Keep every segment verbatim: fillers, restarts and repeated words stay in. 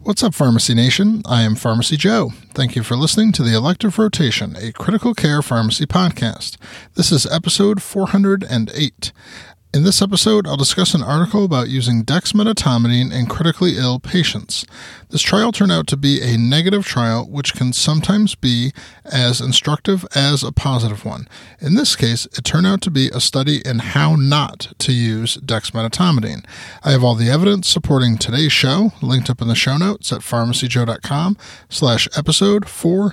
What's up, Pharmacy Nation? I am Pharmacy Joe. Thank you for listening to the Elective Rotation, a critical care pharmacy podcast. This is episode four hundred eight. In this episode, I'll discuss an article about using dexmedetomidine in critically ill patients. This trial turned out to be a negative trial, which can sometimes be as instructive as a positive one. In this case, it turned out to be a study in how not to use dexmedetomidine. I have all the evidence supporting today's show linked up in the show notes at pharmacyjoe.com slash episode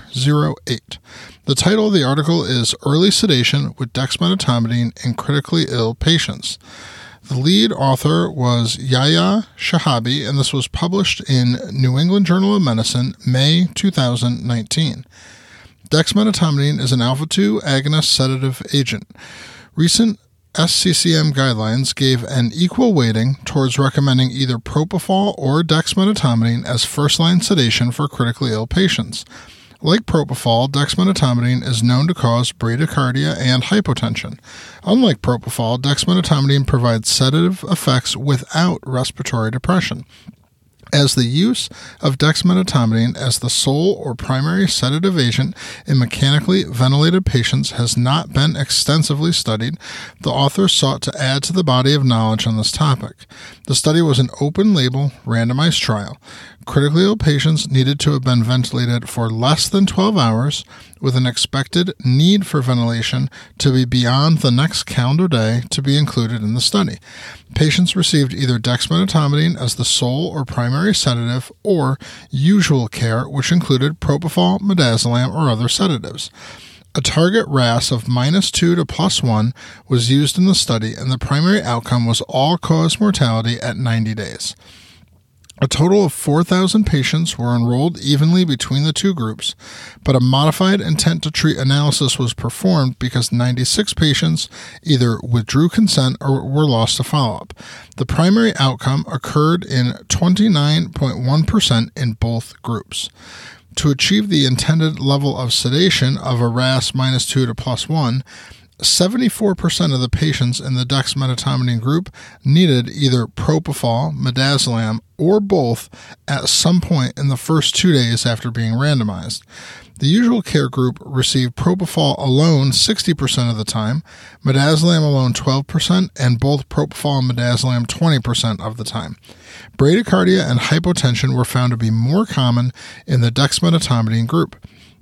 408. The title of the article is Early Sedation with Dexmedetomidine in Critically Ill Patients. The lead author was Yahya Shahabi, and this was published in New England Journal of Medicine, May two thousand nineteen. Dexmedetomidine is an alpha two agonist sedative agent. Recent S C C M guidelines gave an equal weighting towards recommending either propofol or dexmedetomidine as first-line sedation for critically ill patients. Like propofol, dexmedetomidine is known to cause bradycardia and hypotension. Unlike propofol, dexmedetomidine provides sedative effects without respiratory depression. As the use of dexmedetomidine as the sole or primary sedative agent in mechanically ventilated patients has not been extensively studied, the authors sought to add to the body of knowledge on this topic. The study was an open-label, randomized trial. Critically ill patients needed to have been ventilated for less than twelve hours, with an expected need for ventilation to be beyond the next calendar day to be included in the study. Patients received either dexmedetomidine as the sole or primary sedative or usual care, which included propofol, midazolam, or other sedatives. A target R A S of minus two to plus one was used in the study, and the primary outcome was all-cause mortality at ninety days. A total of four thousand patients were enrolled evenly between the two groups, but a modified intent-to-treat analysis was performed because ninety-six patients either withdrew consent or were lost to follow-up. The primary outcome occurred in twenty-nine point one percent in both groups. To achieve the intended level of sedation of a R A S minus two to plus one, seventy-four percent of the patients in the dexmedetomidine group needed either propofol, midazolam, or both at some point in the first two days after being randomized. The usual care group received propofol alone sixty percent of the time, midazolam alone twelve percent, and both propofol and midazolam twenty percent of the time. Bradycardia and hypotension were found to be more common in the dexmedetomidine group.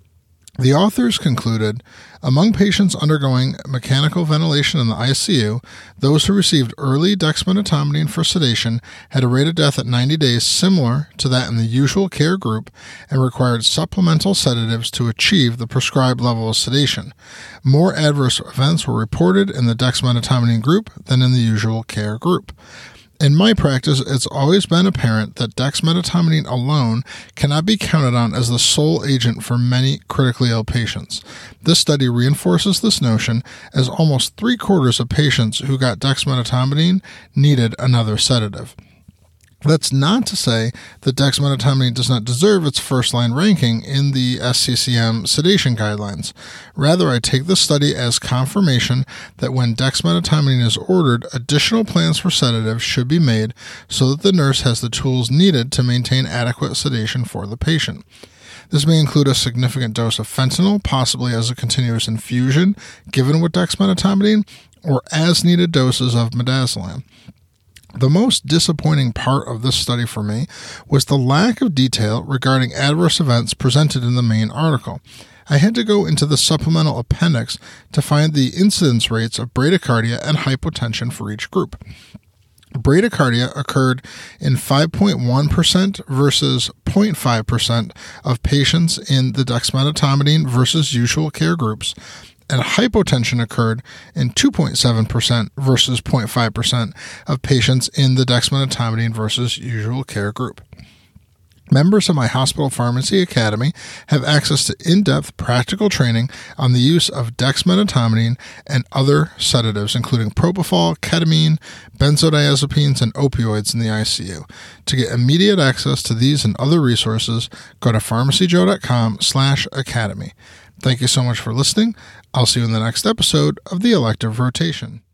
The authors concluded, among patients undergoing mechanical ventilation in the I C U, those who received early dexmedetomidine for sedation had a rate of death at ninety days similar to that in the usual care group and required supplemental sedatives to achieve the prescribed level of sedation. More adverse events were reported in the dexmedetomidine group than in the usual care group. In my practice, it's always been apparent that dexmedetomidine alone cannot be counted on as the sole agent for many critically ill patients. This study reinforces this notion, as almost three-quarters of patients who got dexmedetomidine needed another sedative. That's not to say that dexmedetomidine does not deserve its first-line ranking in the S C C M sedation guidelines. Rather, I take this study as confirmation that when dexmedetomidine is ordered, additional plans for sedatives should be made so that the nurse has the tools needed to maintain adequate sedation for the patient. This may include a significant dose of fentanyl, possibly as a continuous infusion given with dexmedetomidine, or as-needed doses of midazolam. The most disappointing part of this study for me was the lack of detail regarding adverse events presented in the main article. I had to go into the supplemental appendix to find the incidence rates of bradycardia and hypotension for each group. Bradycardia occurred in five point one percent versus zero point five percent of patients in the dexmedetomidine versus usual care groups, and hypotension occurred in two point seven percent versus zero point five percent of patients in the dexmedetomidine versus usual care group. Members of my hospital pharmacy academy have access to in-depth practical training on the use of dexmedetomidine and other sedatives, including propofol, ketamine, benzodiazepines, and opioids in the I C U. To get immediate access to these and other resources, go to pharmacyjoe.com slash academy. Thank you so much for listening. I'll see you in the next episode of the Elective Rotation.